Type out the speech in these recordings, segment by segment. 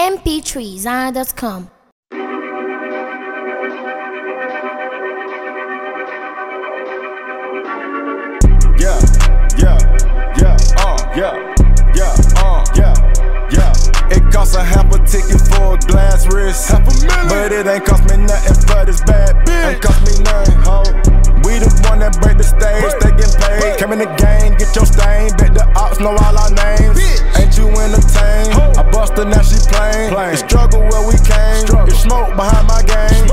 mp3zion.com. It costs a half a ticket for a glass wrist, but it ain't cost me nothing for this bad bitch. Ain't cost me nothing, ho. We the one that break the stage, they get paid. Came in the game, get your stain. Bet the ops know all our names. Ain't you entertained? I bust her, now she plain. The struggle where we came. It's smoke behind my game.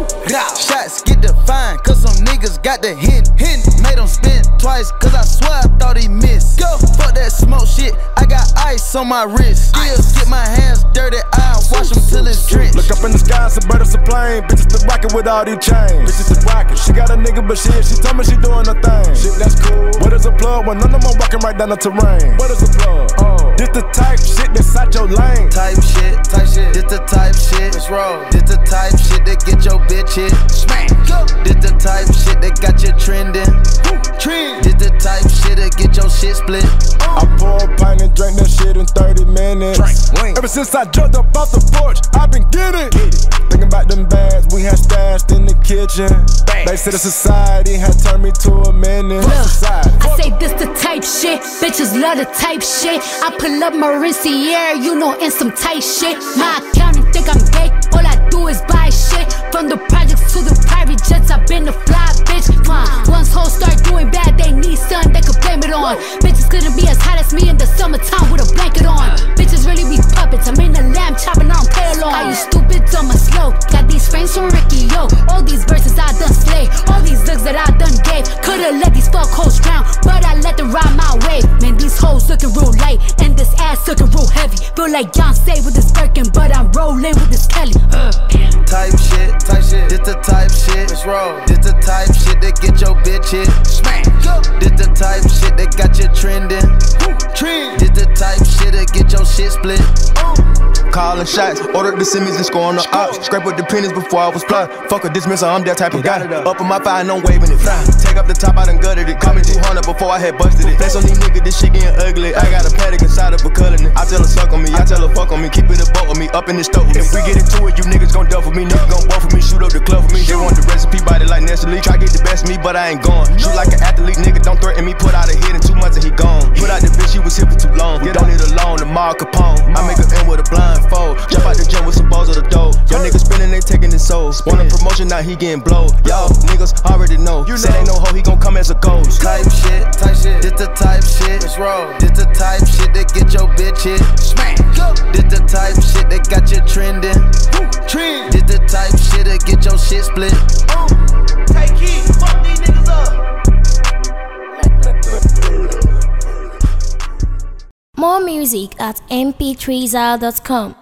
Shots get defined, cause some niggas got the hint. Made them spin twice, cause I swear I thought he missed. Fuck that smoke shit, I got ice on my wrist. Still get my hands dirty, I wash them till it's drenched. Look up in the sky, some bird is a plane. Bitches the rocket with all these chains. Bitches the rocket. She got a nigga, but she told me she doing her thing. Shit, that's cool. What is a plug when none of them walking right down the terrain? What is a plug? This the type shit that's out your lane. Type shit. This the type shit. Let's roll. This the type shit that get your bitch hit. Smack. This the type shit that got you trending. This the type shit that get your shit split. I pour a pint and drink that shit in 30 minutes. Ever since I jumped up off the porch, I been getting thinking about them bags we had stashed in the kitchen. They said the society had turned me to a menace. I say this the type shit, bitches love the type shit. I pull up my Rinciere, you know, in some tight shit. My accountant think I'm gay, all I do is buy shit. From the projects to the private jets, I've been a fly bitch. Once hoes start doing bad, they need something they could blame it on. Bitches couldn't be as hot as me in the summertime with a blanket on. Bitches really be puppets, I'm in the lamb chopping on play along. Are you stupid, dumb or slow? Got these frames from Ricky, yo. All these verses I done slay, all these looks that I done gave. Could've let these fuck hoes drown, but I let them ride my way. Man, these hoes looking real light, and this ass looking real heavy. Feel like Beyonce with this Birkin, but I'm rolling with this Kelly. Type shit. This the type shit. Let's roll. This the type shit that get your bitch hit. Smack. This the type shit that got you trending. This the type shit that get your shit split. Calling shots, ordered the Simmons and scoring the ops. Scrape with the pennies before I was plugged. Fuck a dismissal, I'm that type of guy. Up in my fire, no waving it. Take up the top, I done gutted it. Call me 200 before I had busted it. Flex on these niggas, this shit getting ugly. I got a paddock inside of a cullin' it. I tell her suck on me, I tell her fuck on me. Keep it a boat with me, up in the stove. If we get into it, you niggas gon' duff with me. Niggas gon' buff with me, shoot up the club for me. They want the recipe, body like Nestle. Try get the best of me, but I ain't going. Shoot like an athlete, nigga, don't threaten me. Put out a hit in 2 months and he gone. Put out the bitch, she was here for too long. We don't need a loan, the Mar Capone. I make her end with a blindfold. Jump out the gym with some balls of the dough. Y'all niggas spinning, they taking his soul. Want a promotion, now he getting blowed. Y'all niggas already know. Said ain't no hoe, he gon' come as a ghost. Type shit. This the type shit. Let's roll. This the type shit that get your bitch hit. Smack. This the type shit that got you trending. This the type shit that get your shit split. Take heat, fuck these niggas up. More music at mp3zion.com.